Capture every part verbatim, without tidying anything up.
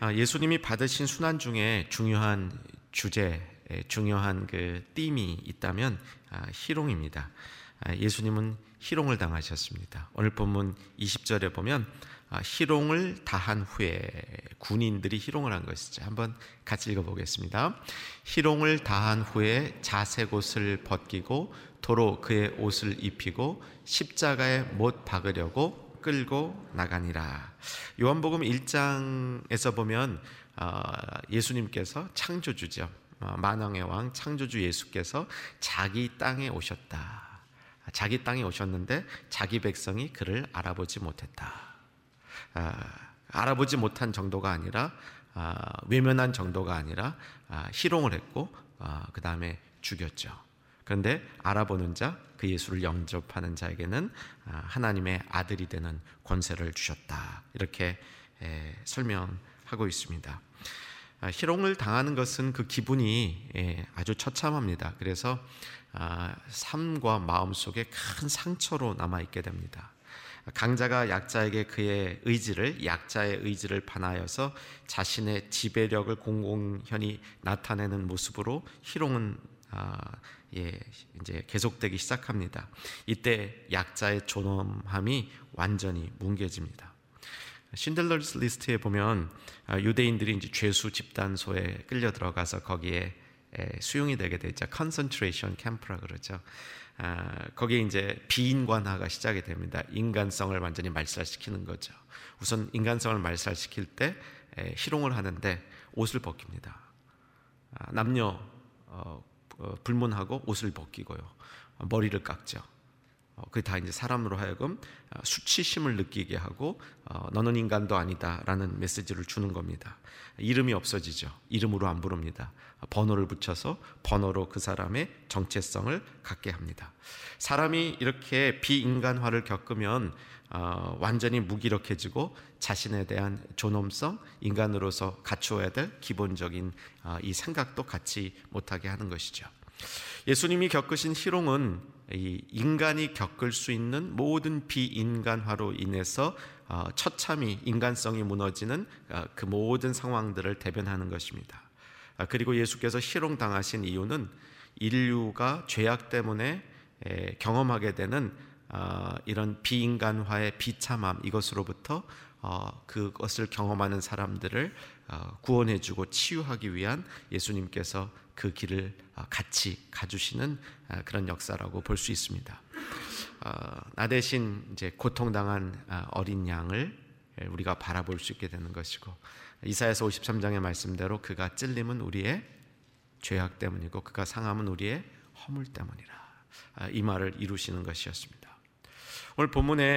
예수님이 받으신 순환 중에 중요한 주제, 중요한 그 띠임이 있다면 희롱입니다. 예수님은 희롱을 당하셨습니다. 오늘 본문 이십 절에 보면 희롱을 다한 후에 군인들이 희롱을 한 것이죠. 한번 같이 읽어보겠습니다. 희롱을 다한 후에 자색 옷을 벗기고 도로 그의 옷을 입히고 십자가에 못 박으려고 끌고 나가니라. 요한복음 일 장에서 보면 예수님께서 창조주죠. 만왕의 왕 창조주 예수께서 자기 땅에 오셨다. 자기 땅에 오셨는데 자기 백성이 그를 알아보지 못했다. 알아보지 못한 정도가 아니라 외면한 정도가 아니라 희롱을 했고 그 다음에 죽였죠. 그런데 알아보는 자, 그 예수를 영접하는 자에게는 하나님의 아들이 되는 권세를 주셨다. 이렇게 설명하고 있습니다. 희롱을 당하는 것은 그 기분이 아주 처참합니다. 그래서 삶과 마음 속에 큰 상처로 남아있게 됩니다. 강자가 약자에게 그의 의지를, 약자의 의지를 반하여서 자신의 지배력을 공공연히 나타내는 모습으로 희롱은 아, 예, 이제 계속되기 시작합니다. 이때 약자의 존엄함이 완전히 뭉개집니다. 신들러스 리스트에 보면 유대인들이 이제 죄수 집단소에 끌려 들어가서 거기에 수용이 되게 되죠. 컨센트레이션 캠프라 그러죠. 아, 거기에 이제 비인간화가 시작이 됩니다. 인간성을 완전히 말살시키는 거죠. 우선 인간성을 말살시킬 때 희롱을 하는데 옷을 벗깁니다. 아, 남녀 어, 어, 불문하고 옷을 벗기고요. 어, 머리를 깎죠. 어, 그게 다 이제 사람으로 하여금 어, 수치심을 느끼게 하고 어, 너는 인간도 아니다라는 메시지를 주는 겁니다. 이름이 없어지죠. 이름으로 안 부릅니다. 번호를 붙여서 번호로 그 사람의 정체성을 갖게 합니다. 사람이 이렇게 비인간화를 겪으면 어, 완전히 무기력해지고 자신에 대한 존엄성, 인간으로서 갖추어야 될 기본적인 어, 이 생각도 갖지 못하게 하는 것이죠. 예수님이 겪으신 희롱은 이 인간이 겪을 수 있는 모든 비인간화로 인해서 어, 처참히 인간성이 무너지는 어, 그 모든 상황들을 대변하는 것입니다. 아, 그리고 예수께서 희롱 당하신 이유는 인류가 죄악 때문에 에, 경험하게 되는 어, 이런 비인간화의 비참함, 이것으로부터 어, 그것을 경험하는 사람들을 어, 구원해주고 치유하기 위한 예수님께서 그 길을 어, 같이 가주시는 어, 그런 역사라고 볼 수 있습니다. 어, 나 대신 이제 고통당한 어, 어린 양을 우리가 바라볼 수 있게 되는 것이고, 이사야서 오십삼 장의 말씀대로 그가 찔림은 우리의 죄악 때문이고 그가 상함은 우리의 허물 때문이라, 어, 이 말을 이루시는 것이었습니다. 오늘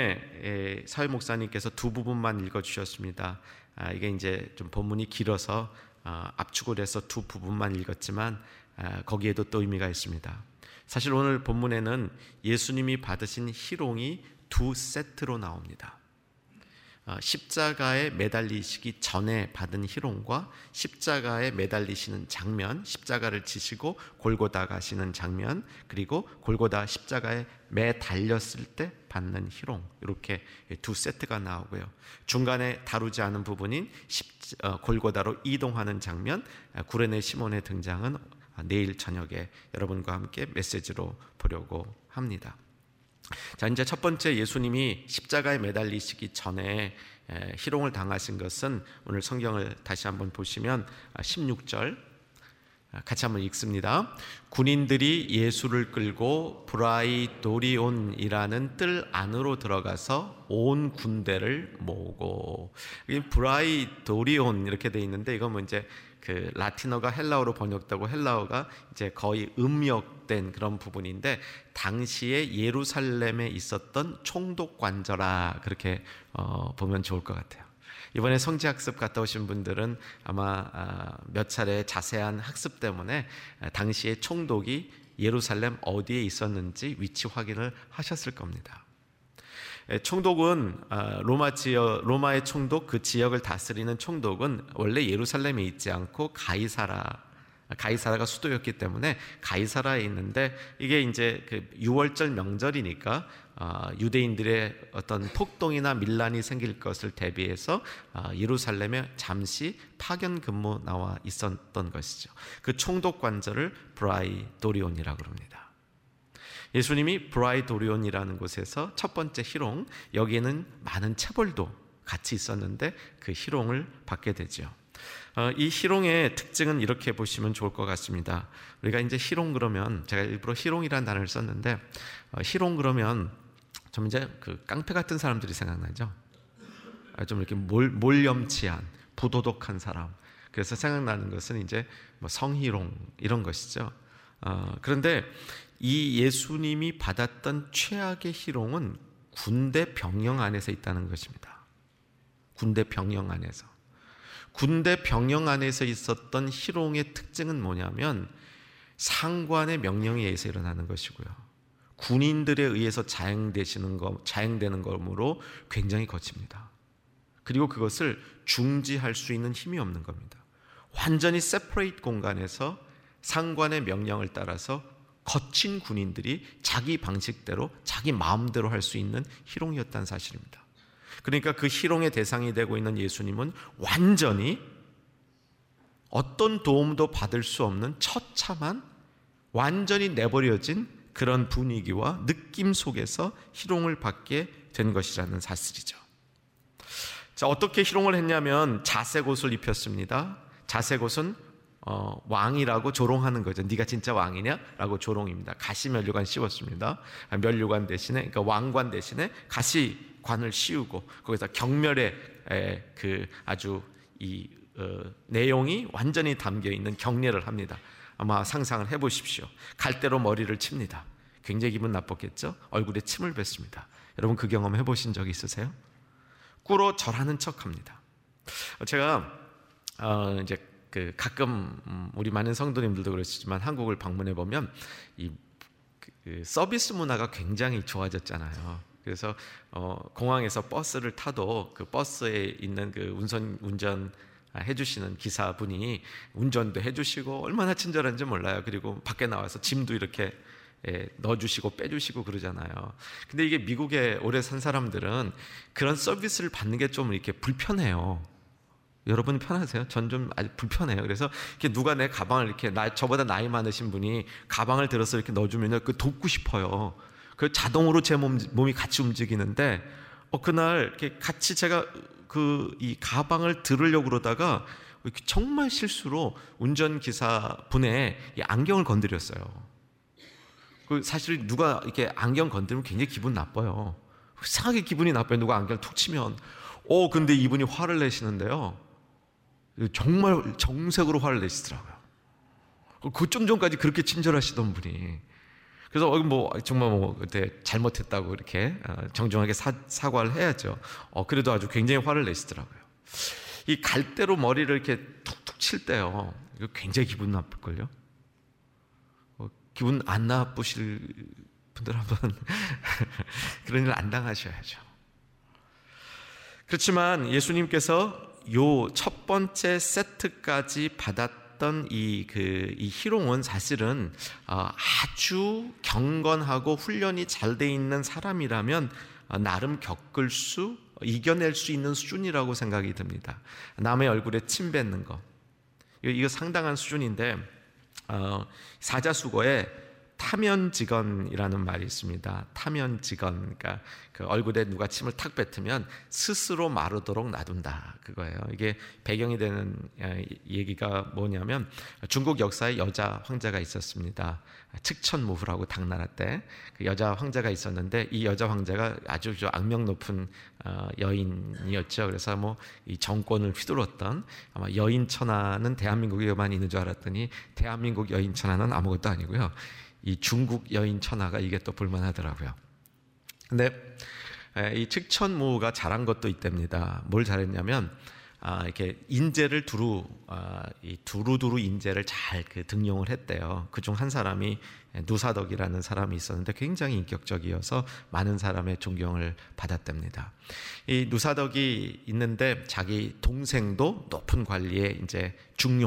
본문에 사회 목사님께서 두 부분만 읽어주셨습니다. 이게 이제 좀 본문이 길어서 압축을 해서 두 부분만 읽었지만 거기에도 또 의미가 있습니다. 사실 오늘 본문에는 예수님이 받으신 희롱이 두 세트로 나옵니다. 십자가에 매달리시기 전에 받은 희롱과 십자가에 매달리시는 장면, 십자가를 지시고 골고다 가시는 장면, 그리고 골고다 십자가에 매달렸을 때 받는 희롱, 이렇게 두 세트가 나오고요. 중간에 다루지 않은 부분인 십, 어, 골고다로 이동하는 장면, 구레네 시몬의 등장은 내일 저녁에 여러분과 함께 메시지로 보려고 합니다. 자, 이제 첫 번째, 예수님이 십자가에 매달리시기 전에 희롱을 당하신 것은 오늘 성경을 다시 한번 보시면 십육 절 같이 한번 읽습니다. 군인들이 예수를 끌고 브라이도리온이라는 뜰 안으로 들어가서 온 군대를 모으고, 브라이도리온 이렇게 돼 있는데 이건 뭐 이제 그 라틴어가 헬라어로 번역되고 헬라어가 이제 거의 음역된 그런 부분인데, 당시에 예루살렘에 있었던 총독 관저라, 그렇게 어, 보면 좋을 것 같아요. 이번에 성지학습 갔다 오신 분들은 아마 몇 차례 자세한 학습 때문에 당시에 총독이 예루살렘 어디에 있었는지 위치 확인을 하셨을 겁니다. 총독은 로마 지역, 로마의 총독, 그 지역을 다스리는 총독은 원래 예루살렘에 있지 않고 가이사라 가이사라가 수도였기 때문에 가이사라에 있는데, 이게 이제 그 유월절 명절이니까 어, 유대인들의 어떤 폭동이나 밀란이 생길 것을 대비해서 어, 예루살렘에 잠시 파견 근무 나와 있었던 것이죠. 그 총독 관절을 브라이도리온이라고 합니다. 예수님이 브라이도리온이라는 곳에서 첫 번째 희롱, 여기에는 많은 체벌도 같이 있었는데 그 희롱을 받게 되죠. 어, 이 희롱의 특징은 이렇게 보시면 좋을 것 같습니다. 우리가 이제 희롱 그러면, 제가 일부러 희롱이라는 단어를 썼는데, 어, 희롱 그러면 좀 이제 그 깡패 같은 사람들이 생각나죠. 좀 이렇게 몰, 몰염치한, 부도덕한 사람. 그래서 생각나는 것은 이제 뭐 성희롱 이런 것이죠. 어, 그런데 이 예수님이 받았던 최악의 희롱은 군대 병영 안에서 있다는 것입니다. 군대 병영 안에서. 군대 병영 안에서 있었던 희롱의 특징은 뭐냐면 상관의 명령에 의해서 일어나는 것이고요. 군인들에 의해서 자행되시는 것, 자행되는 것으로 굉장히 거칩니다. 그리고 그것을 중지할 수 있는 힘이 없는 겁니다. 완전히 세퍼레이트 공간에서 상관의 명령을 따라서 거친 군인들이 자기 방식대로 자기 마음대로 할 수 있는 희롱이었다는 사실입니다. 그러니까 그 희롱의 대상이 되고 있는 예수님은 완전히 어떤 도움도 받을 수 없는 처참한, 완전히 내버려진 그런 분위기와 느낌 속에서 희롱을 받게 된 것이라는 사실이죠. 자, 어떻게 희롱을 했냐면 자색옷을 입혔습니다. 자색옷은 어, 왕이라고 조롱하는 거죠. 네가 진짜 왕이냐? 라고 조롱입니다. 가시면류관 씌웠습니다. 면류관 대신에, 그러니까 왕관 대신에 가시관을 씌우고 거기서 경멸의 에, 그 아주 이 어, 내용이 완전히 담겨 있는 경례를 합니다. 아마 상상을 해보십시오. 갈대로 머리를 칩니다. 굉장히 기분 나빴겠죠? 얼굴에 침을 뱉습니다. 여러분 그 경험 해보신 적 있으세요? 꿇어 절하는 척합니다. 제가 어, 이제 그 가끔 우리 많은 성도님들도 그렇지만 한국을 방문해 보면 이 그 서비스 문화가 굉장히 좋아졌잖아요. 그래서 어, 공항에서 버스를 타도 그 버스에 있는 그 운전 운전 해주시는 기사분이 운전도 해주시고 얼마나 친절한지 몰라요. 그리고 밖에 나와서 짐도 이렇게 예, 넣어주시고 빼주시고 그러잖아요. 근데 이게 미국에 오래 산 사람들은 그런 서비스를 받는 게 좀 이렇게 불편해요. 여러분 편하세요? 전 좀 아주 불편해요. 그래서 이렇게 누가 내 가방을 이렇게 나, 저보다 나이 많으신 분이 가방을 들어서 이렇게 넣어주면 그 돕고 싶어요. 그 자동으로 제 몸, 몸이 같이 움직이는데 어, 그날 이렇게 같이 제가 그 이 가방을 들으려고 그러다가 정말 실수로 운전기사 분의 이 안경을 건드렸어요. 그 사실 누가 이렇게 안경 건드리면 굉장히 기분 나빠요. 이상하게 기분이 나빠요. 누가 안경을 툭 치면. 어, 근데 이분이 화를 내시는데요. 정말 정색으로 화를 내시더라고요. 그 좀 전까지 그렇게 친절하시던 분이. 그래서 뭐 정말 뭐 그때 잘못했다고 이렇게 정중하게 사, 사과를 해야죠. 어, 그래도 아주 굉장히 화를 내시더라고요. 이 갈대로 머리를 이렇게 툭툭 칠 때요. 이거 굉장히 기분 나쁠걸요. 어, 기분 안 나쁘실 분들 한번 그런 일 안 당하셔야죠. 그렇지만 예수님께서 요 첫 번째 세트까지 받았던 이 그 이 희롱은 사실은 어, 아주 경건하고 훈련이 잘 돼 있는 사람이라면 어, 나름 겪을 수, 이겨낼 수 있는 수준이라고 생각이 듭니다. 남의 얼굴에 침 뱉는 거, 이거, 이거 상당한 수준인데 어, 사자수거에 타면직언이라는 말이 있습니다. 타면직언, 그러니까 그 얼굴에 누가 침을 탁 뱉으면 스스로 마르도록 놔둔다, 그거예요. 이게 배경이 되는 얘기가 뭐냐면 중국 역사에 여자 황제가 있었습니다. 측천무후라고 당나라 때 그 여자 황제가 있었는데 이 여자 황제가 아주 악명 높은 여인이었죠. 그래서 뭐 이 정권을 휘둘렀던, 아마 여인 천하는 대한민국에만 있는 줄 알았더니 대한민국 여인 천하는 아무것도 아니고요. 이 중국 여인 천하가 이게 또 볼만하더라고요. 근데 이 측천무가 잘한 것도 있답니다. 뭘 잘했냐면 아, 이렇게 인재를 두루 아, 이 두루두루 인재를 잘 그 등용을 했대요. 그중 한 사람이 누사덕이라는 사람이 있었는데 굉장히 인격적이어서 많은 사람의 존경을 받았답니다. 이 누사덕이 있는데 자기 동생도 높은 관리에 이제 중용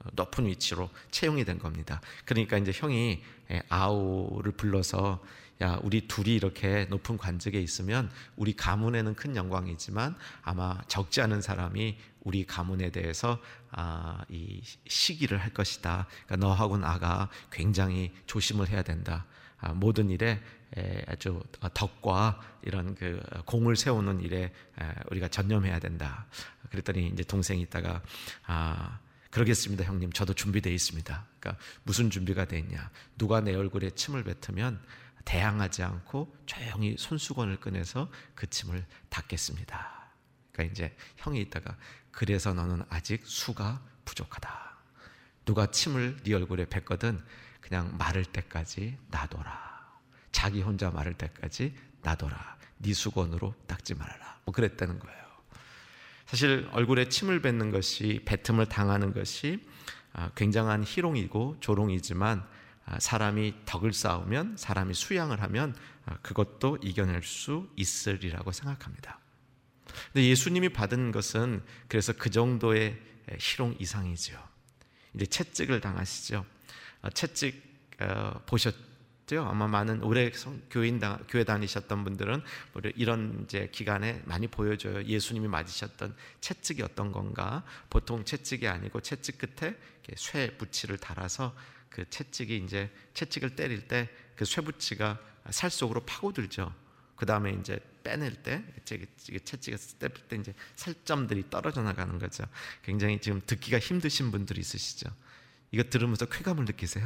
높은 위치로 채용이 된 겁니다. 그러니까 이제 형이 아우를 불러서 야, 우리 둘이 이렇게 높은 관직에 있으면 우리 가문에는 큰 영광이지만 아마 적지 않은 사람이 우리 가문에 대해서 아, 이 시기를 할 것이다. 그러니까 너하고 나가 굉장히 조심을 해야 된다. 아, 모든 일에 에, 아주 덕과 이런 그 공을 세우는 일에 에, 우리가 전념해야 된다. 그랬더니 이제 동생이 있다가 아, 그러겠습니다, 형님. 저도 준비되어 있습니다. 그러니까 무슨 준비가 돼 있냐? 누가 내 얼굴에 침을 뱉으면 대항하지 않고 조용히 손수건을 꺼내서 그 침을 닦겠습니다. 그러니까 이제 형이 있다가 그래서 너는 아직 수가 부족하다. 누가 침을 네 얼굴에 뱉거든 그냥 마를 때까지 놔둬라. 자기 혼자 마를 때까지 놔둬라. 네 수건으로 닦지 말아라. 뭐 그랬다는 거예요. 사실 얼굴에 침을 뱉는 것이, 뱉음을 당하는 것이 굉장한 희롱이고 조롱이지만 사람이 덕을 쌓으면, 사람이 수양을 하면 그것도 이겨낼 수 있으리라고 생각합니다. 근데 예수님이 받은 것은 그래서 그 정도의 희롱 이상이죠. 이제 채찍을 당하시죠. 채찍 보셨죠? 아마 많은 오래 교인 교회 다니셨던 분들은 이런 이제 기간에 많이 보여줘요. 예수님이 맞으셨던 채찍이 어떤 건가? 보통 채찍이 아니고 채찍 끝에 쇠 부치를 달아서 그 채찍이 이제 채찍을 때릴 때 그 쇠붙이가 살 속으로 파고들죠. 그 다음에 이제 빼낼 때 채찍을 뗄 때 이제 살점들이 떨어져 나가는 거죠. 굉장히 지금 듣기가 힘드신 분들이 있으시죠. 이거 들으면서 쾌감을 느끼세요?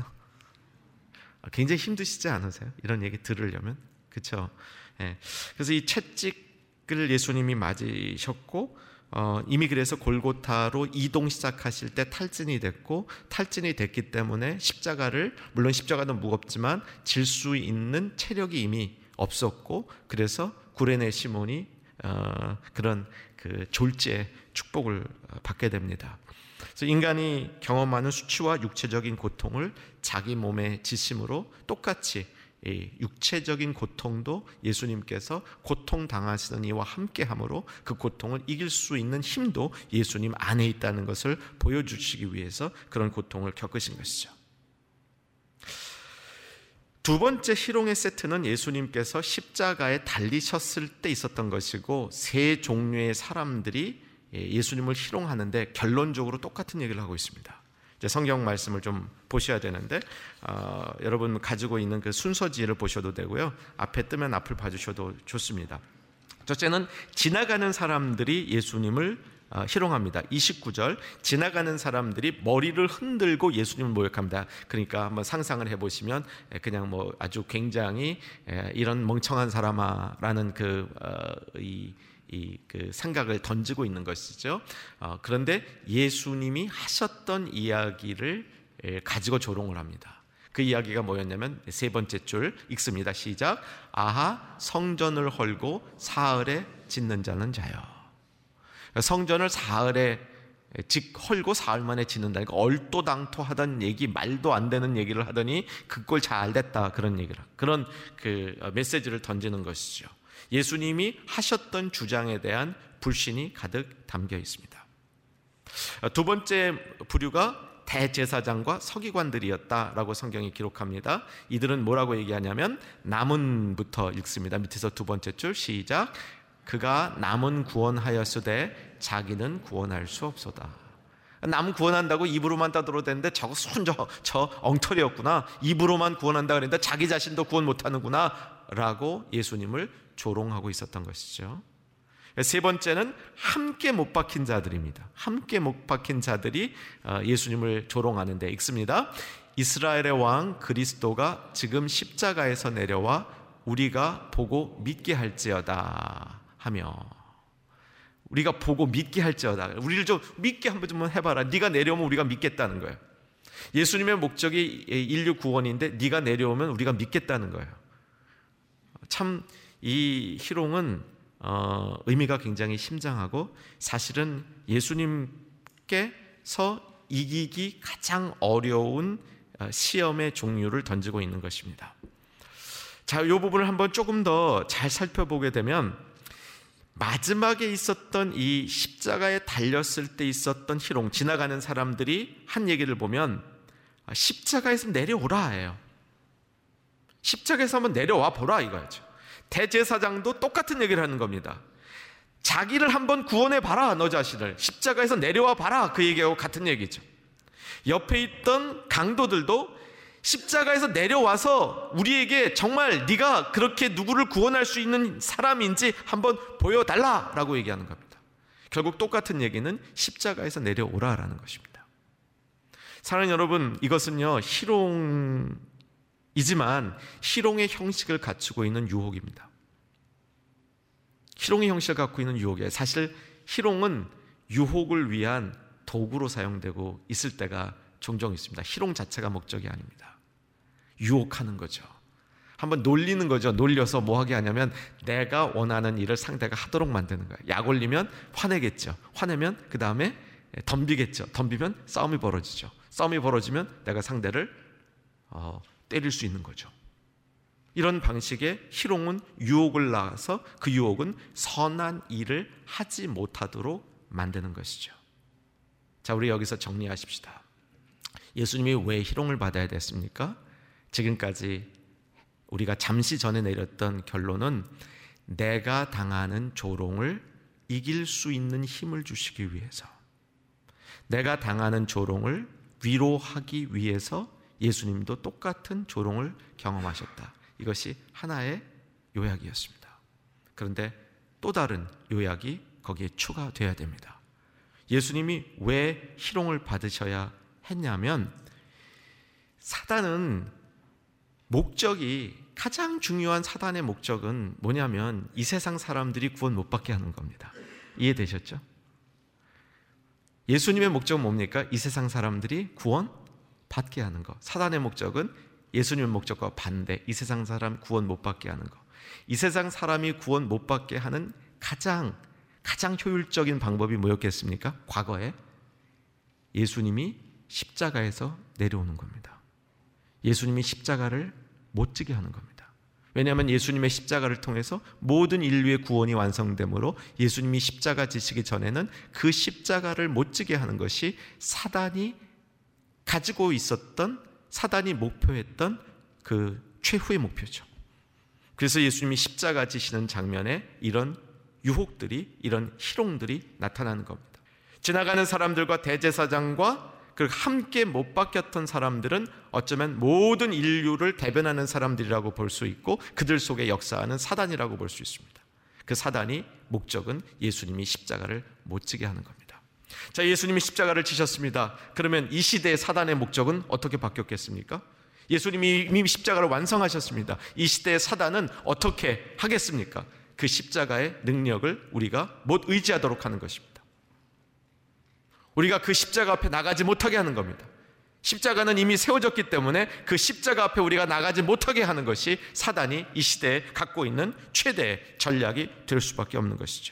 굉장히 힘드시지 않으세요? 이런 얘기 들으려면, 그렇죠? 예. 그래서 이 채찍을 예수님이 맞으셨고. 어, 이미 그래서 골고타로 이동 시작하실 때 탈진이 됐고, 탈진이 됐기 때문에 십자가를, 물론 십자가는 무겁지만 질 수 있는 체력이 이미 없었고, 그래서 구레네 시몬이 어, 그런 그 졸지의 축복을 받게 됩니다. 그래서 인간이 경험하는 수치와 육체적인 고통을 자기 몸에 지심으로 똑같이 이 육체적인 고통도 예수님께서 고통당하시는 이와 함께함으로 그 고통을 이길 수 있는 힘도 예수님 안에 있다는 것을 보여주시기 위해서 그런 고통을 겪으신 것이죠. 두 번째 희롱의 세트는 예수님께서 십자가에 달리셨을 때 있었던 것이고, 세 종류의 사람들이 예수님을 희롱하는데 결론적으로 똑같은 얘기를 하고 있습니다. 이제 성경 말씀을 좀 보셔야 되는데 어, 여러분 가지고 있는 그 순서지를 보셔도 되고요. 앞에 뜨면 앞을 봐주셔도 좋습니다. 첫째는 지나가는 사람들이 예수님을 어, 희롱합니다. 이십구 절, 지나가는 사람들이 머리를 흔들고 예수님을 모욕합니다. 그러니까 한번 상상을 해보시면 그냥 뭐 아주 굉장히 에, 이런 멍청한 사람아라는 그 어, 이 이 그 생각을 던지고 있는 것이죠. 어, 그런데 예수님이 하셨던 이야기를 에, 가지고 조롱을 합니다. 그 이야기가 뭐였냐면 세 번째 줄 읽습니다. 시작. 아하, 성전을 헐고 사흘에 짓는 자는 자요. 성전을 사흘에 즉 헐고 사흘 만에 짓는다니까 얼토당토하던 얘기, 말도 안 되는 얘기를 하더니 그걸 잘 됐다, 그런 얘기를, 그런 그 메시지를 던지는 것이죠. 예수님이 하셨던 주장에 대한 불신이 가득 담겨 있습니다. 두 번째 부류가 대제사장과 서기관들이었다라고 성경이 기록합니다. 이들은 뭐라고 얘기하냐면 남은부터 읽습니다. 밑에서 두 번째 줄 시작. 그가 남은 구원하였으되 자기는 구원할 수 없소다. 남 구원한다고 입으로만 떠들어대는데 저거 순 저, 저 엉터리였구나. 입으로만 구원한다 그랬는데 자기 자신도 구원 못하는구나 라고 예수님을 조롱하고 있었던 것이죠. 세 번째는 함께 못 박힌 자들입니다. 함께 못 박힌 자들이 예수님을 조롱하는데 읽습니다. 이스라엘의 왕 그리스도가 지금 십자가에서 내려와 우리가 보고 믿게 할지어다 하며, 우리가 보고 믿게 할지어다, 우리를 좀 믿게 한번 좀 해봐라. 네가 내려오면 우리가 믿겠다는 거예요. 예수님의 목적이 인류 구원인데 네가 내려오면 우리가 믿겠다는 거예요. 참 이 희롱은 어, 의미가 굉장히 심장하고 사실은 예수님께서 이기기 가장 어려운 시험의 종류를 던지고 있는 것입니다. 자, 이 부분을 한번 조금 더 잘 살펴보게 되면 마지막에 있었던 이 십자가에 달렸을 때 있었던 희롱, 지나가는 사람들이 한 얘기를 보면 십자가에서 내려오라 해요. 십자가에서 한번 내려와 보라 이거죠. 대제사장도 똑같은 얘기를 하는 겁니다. 자기를 한번 구원해 봐라, 너 자신을. 십자가에서 내려와 봐라, 그 얘기하고 같은 얘기죠. 옆에 있던 강도들도 십자가에서 내려와서 우리에게 정말 네가 그렇게 누구를 구원할 수 있는 사람인지 한번 보여달라라고 얘기하는 겁니다. 결국 똑같은 얘기는 십자가에서 내려오라라는 것입니다. 사랑하는 여러분, 이것은요 희롱이지만 희롱의 형식을 갖추고 있는 유혹입니다. 희롱의 형식을 갖고 있는 유혹이에요. 사실 희롱은 유혹을 위한 도구로 사용되고 있을 때가 종종 있습니다. 희롱 자체가 목적이 아닙니다. 유혹하는 거죠. 한번 놀리는 거죠. 놀려서 뭐 하게 하냐면 내가 원하는 일을 상대가 하도록 만드는 거예요. 약 올리면 화내겠죠. 화내면 그 다음에 덤비겠죠. 덤비면 싸움이 벌어지죠. 싸움이 벌어지면 내가 상대를 어, 때릴 수 있는 거죠. 이런 방식의 희롱은 유혹을 낳아서 그 유혹은 선한 일을 하지 못하도록 만드는 것이죠. 자, 우리 여기서 정리하십시다. 예수님이 왜 희롱을 받아야 됐습니까? 지금까지 우리가 잠시 전에 내렸던 결론은 내가 당하는 조롱을 이길 수 있는 힘을 주시기 위해서, 내가 당하는 조롱을 위로하기 위해서 예수님도 똑같은 조롱을 경험하셨다. 이것이 하나의 요약이었습니다. 그런데 또 다른 요약이 거기에 추가되어야 됩니다. 예수님이 왜 희롱을 받으셔야 했냐면 사단은 목적이, 가장 중요한 사단의 목적은 뭐냐면 이 세상 사람들이 구원 못 받게 하는 겁니다. 이해되셨죠? 예수님의 목적은 뭡니까? 이 세상 사람들이 구원 받게 하는 것. 사단의 목적은 예수님의 목적과 반대, 이 세상 사람 구원 못 받게 하는 것. 이 세상 사람이 구원 못 받게 하는 가장 가장 효율적인 방법이 뭐였겠습니까? 과거에 예수님이 십자가에서 내려오는 겁니다. 예수님이 십자가를 못 지게 하는 겁니다. 왜냐하면 예수님의 십자가를 통해서 모든 인류의 구원이 완성되므로 예수님이 십자가 지시기 전에는 그 십자가를 못 지게 하는 것이 사단이 가지고 있었던, 사단이 목표했던 그 최후의 목표죠. 그래서 예수님이 십자가 지시는 장면에 이런 유혹들이, 이런 희롱들이 나타나는 겁니다. 지나가는 사람들과 대제사장과 그 함께 못 바뀌었던 사람들은 어쩌면 모든 인류를 대변하는 사람들이라고 볼 수 있고 그들 속에 역사하는 사단이라고 볼 수 있습니다. 그 사단이 목적은 예수님이 십자가를 못 지게 하는 겁니다. 자, 예수님이 십자가를 지셨습니다. 그러면 이 시대의 사단의 목적은 어떻게 바뀌었겠습니까? 예수님이 이미 십자가를 완성하셨습니다. 이 시대의 사단은 어떻게 하겠습니까? 그 십자가의 능력을 우리가 못 의지하도록 하는 것입니다. 우리가 그 십자가 앞에 나가지 못하게 하는 겁니다. 십자가는 이미 세워졌기 때문에 그 십자가 앞에 우리가 나가지 못하게 하는 것이 사단이 이 시대에 갖고 있는 최대의 전략이 될 수밖에 없는 것이죠.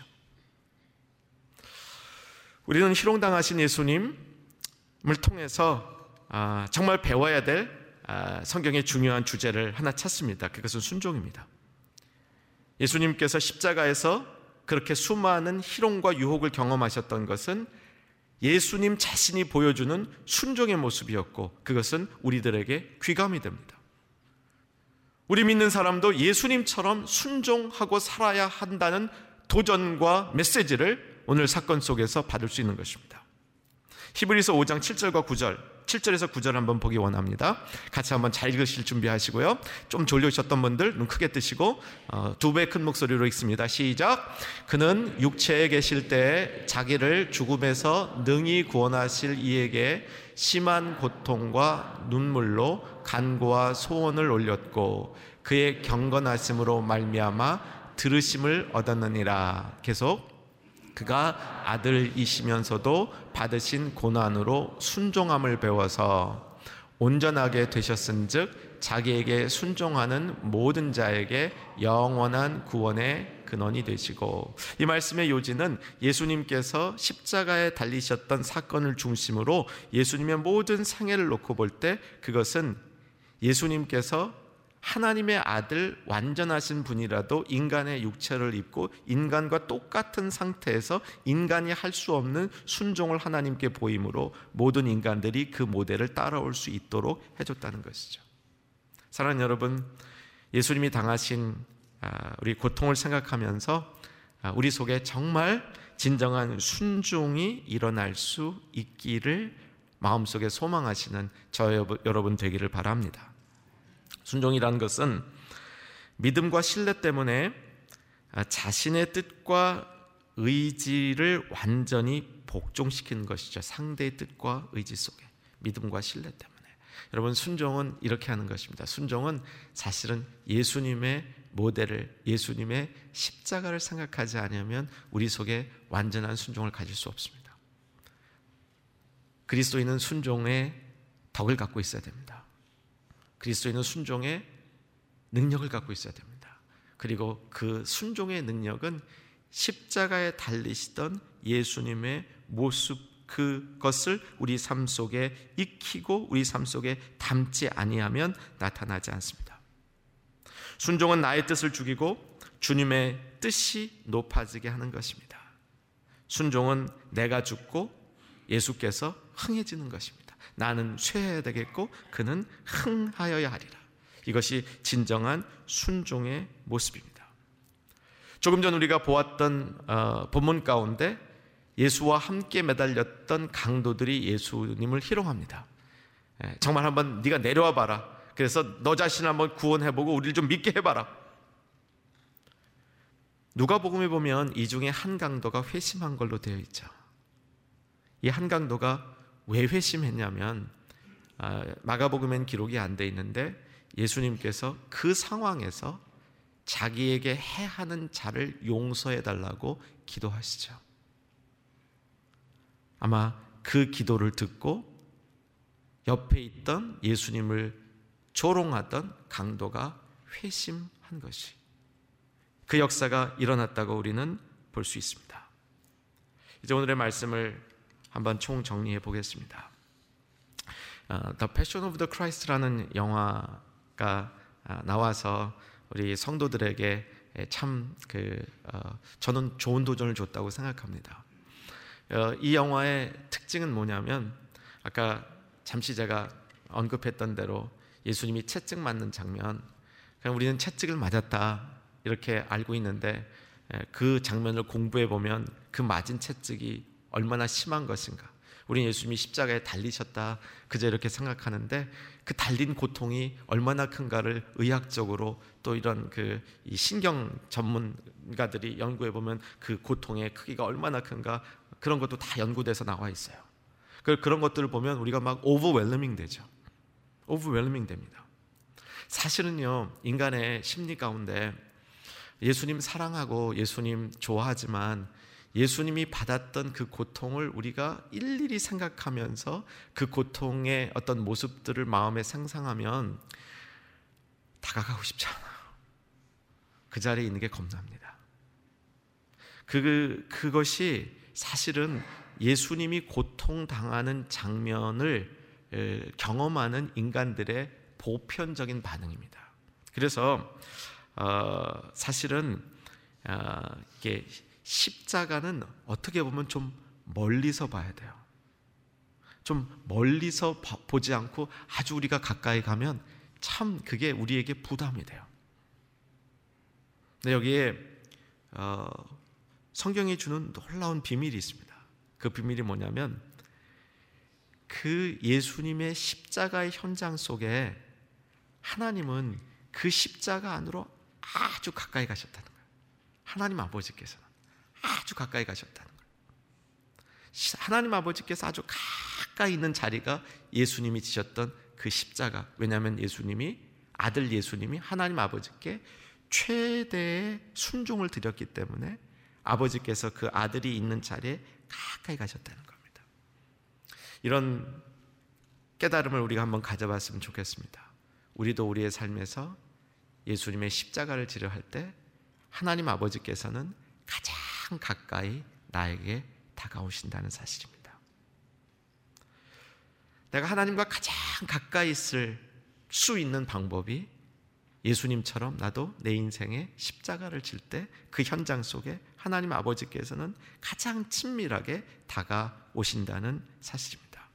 우리는 희롱당하신 예수님을 통해서 정말 배워야 될 성경의 중요한 주제를 하나 찾습니다. 그것은 순종입니다. 예수님께서 십자가에서 그렇게 수많은 희롱과 유혹을 경험하셨던 것은 예수님 자신이 보여주는 순종의 모습이었고 그것은 우리들에게 귀감이 됩니다. 우리 믿는 사람도 예수님처럼 순종하고 살아야 한다는 도전과 메시지를 오늘 사건 속에서 받을 수 있는 것입니다. 히브리서 오 장 칠 절과 구 절, 칠 절에서 구 절 한번 보기 원합니다. 같이 한번 잘 읽으실 준비하시고요. 좀 졸려오셨던 분들 눈 크게 뜨시고 어, 두 배 큰 목소리로 읽습니다. 시작. 그는 육체에 계실 때 자기를 죽음에서 능히 구원하실 이에게 심한 고통과 눈물로 간구와 소원을 올렸고 그의 경건하심으로 말미암아 들으심을 얻었느니라. 계속. 그가 아들이시면서도 받으신 고난으로 순종함을 배워서 온전하게 되셨은즉 자기에게 순종하는 모든 자에게 영원한 구원의 근원이 되시고. 이 말씀의 요지는 예수님께서 십자가에 달리셨던 사건을 중심으로 예수님의 모든 생애를 놓고 볼 때 그것은 예수님께서 하나님의 아들 완전하신 분이라도 인간의 육체를 입고 인간과 똑같은 상태에서 인간이 할 수 없는 순종을 하나님께 보임으로 모든 인간들이 그 모델을 따라올 수 있도록 해줬다는 것이죠. 사랑하는 여러분, 예수님이 당하신 우리 고통을 생각하면서 우리 속에 정말 진정한 순종이 일어날 수 있기를 마음속에 소망하시는 저 여러분 되기를 바랍니다. 순종이라는 것은 믿음과 신뢰 때문에 자신의 뜻과 의지를 완전히 복종시키는 것이죠. 상대의 뜻과 의지 속에 믿음과 신뢰 때문에. 여러분, 순종은 이렇게 하는 것입니다. 순종은 사실은 예수님의 모델을, 예수님의 십자가를 생각하지 않으면 우리 속에 완전한 순종을 가질 수 없습니다. 그리스도인은 순종의 덕을 갖고 있어야 됩니다. 그리스도인은 순종의 능력을 갖고 있어야 됩니다. 그리고 그 순종의 능력은 십자가에 달리시던 예수님의 모습, 그것을 우리 삶 속에 익히고 우리 삶 속에 담지 아니하면 나타나지 않습니다. 순종은 나의 뜻을 죽이고 주님의 뜻이 높아지게 하는 것입니다. 순종은 내가 죽고 예수께서 흥해지는 것입니다. 나는 쇠해야 되겠고 그는 흥하여야 하리라. 이것이 진정한 순종의 모습입니다. 조금 전 우리가 보았던 어, 본문 가운데 예수와 함께 매달렸던 강도들이 예수님을 희롱합니다. 예, 정말 한번 네가 내려와 봐라. 그래서 너 자신을 한번 구원해보고 우리를 좀 믿게 해봐라. 누가복음에 보면 이 중에 한 강도가 회심한 걸로 되어 있죠. 이 한 강도가 왜 회심했냐면 마가복음엔 기록이 안 돼 있는데 예수님께서 그 상황에서 자기에게 해하는 자를 용서해달라고 기도하시죠. 아마 그 기도를 듣고 옆에 있던 예수님을 조롱하던 강도가 회심한 것이, 그 역사가 일어났다고 우리는 볼 수 있습니다. 이제 오늘의 말씀을 한번 총정리해 보겠습니다. The Passion of the Christ라는 영화가 나와서 우리 성도들에게 참 그 어, 저는 좋은 도전을 줬다고 생각합니다. 어, 이 영화의 특징은 뭐냐면 아까 잠시 제가 언급했던 대로 예수님이 채찍 맞는 장면, 그냥 우리는 채찍을 맞았다 이렇게 알고 있는데 그 장면을 공부해 보면 그 맞은 채찍이 얼마나 심한 것인가, 우리는 예수님이 십자가에 달리셨다 그저 이렇게 생각하는데 그 달린 고통이 얼마나 큰가를 의학적으로 또 이런 그 이 신경 전문가들이 연구해 보면 그 고통의 크기가 얼마나 큰가, 그런 것도 다 연구돼서 나와 있어요. 그런 것들을 보면 우리가 막 오버웰러밍 되죠. 오버웰러밍 됩니다. 사실은요, 인간의 심리 가운데 예수님 사랑하고 예수님 좋아하지만 예수님이 받았던 그 고통을 우리가 일일이 생각하면서 그 고통의 어떤 모습들을 마음에 상상하면 다가가고 싶지 않아요. 그 자리에 있는 게 겁납니다. 그, 그것이 사실은 예수님이 고통당하는 장면을 경험하는 인간들의 보편적인 반응입니다. 그래서 어, 사실은 어, 이게 십자가는 어떻게 보면 좀 멀리서 봐야 돼요. 좀 멀리서 보지 않고 아주 우리가 가까이 가면 참 그게 우리에게 부담이 돼요. 근데 여기에 어, 성경이 주는 놀라운 비밀이 있습니다. 그 비밀이 뭐냐면 그 예수님의 십자가의 현장 속에 하나님은 그 십자가 안으로 아주 가까이 가셨다는 거예요. 하나님 아버지께서는 아주 가까이 가셨다는 거예요. 하나님 아버지께서 아주 가까이 있는 자리가 예수님이 지셨던 그 십자가. 왜냐하면 예수님이, 아들 예수님이 하나님 아버지께 최대의 순종을 드렸기 때문에 아버지께서 그 아들이 있는 자리에 가까이 가셨다는 겁니다. 이런 깨달음을 우리가 한번 가져봤으면 좋겠습니다. 우리도 우리의 삶에서 예수님의 십자가를 지려 할 때 하나님 아버지께서는 가장 가까이 나에게 다가오신다는 사실입니다. 내가 하나님과 가장 가까이 있을 수 있는 방법이 예수님처럼 나도 내 인생에 십자가를 질 때 그 현장 속에 하나님 아버지께서는 가장 친밀하게 다가오신다는 사실입니다.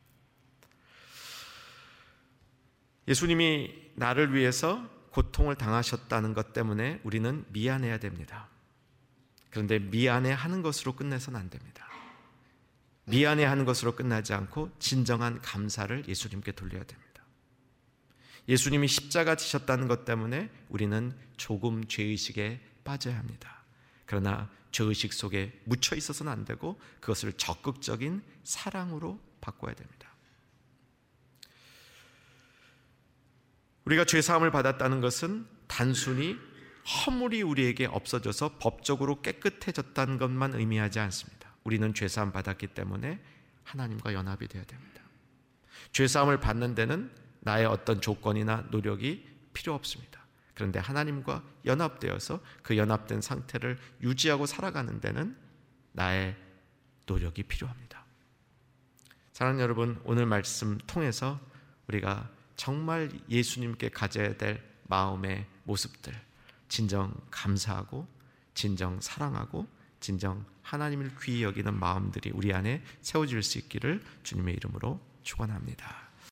예수님이 나를 위해서 고통을 당하셨다는 것 때문에 우리는 미안해야 됩니다. 그런데 미안해하는 것으로 끝내서는 안 됩니다. 미안해하는 것으로 끝나지 않고 진정한 감사를 예수님께 돌려야 됩니다. 예수님이 십자가 지셨다는 것 때문에 우리는 조금 죄의식에 빠져야 합니다. 그러나 죄의식 속에 묻혀 있어서는 안 되고 그것을 적극적인 사랑으로 바꿔야 됩니다. 우리가 죄사함을 받았다는 것은 단순히 허물이 우리에게 없어져서 법적으로 깨끗해졌다는 것만 의미하지 않습니다. 우리는 죄사함 받았기 때문에 하나님과 연합이 되어야 됩니다. 죄사함을 받는 데는 나의 어떤 조건이나 노력이 필요 없습니다. 그런데 하나님과 연합되어서 그 연합된 상태를 유지하고 살아가는 데는 나의 노력이 필요합니다. 사랑하는 여러분, 오늘 말씀 통해서 우리가 정말 예수님께 가져야 될 마음의 모습들, 진정 감사하고 진정 사랑하고 진정 하나님을 귀히 여기는 마음들이 우리 안에 세워질 수 있기를 주님의 이름으로 축원합니다.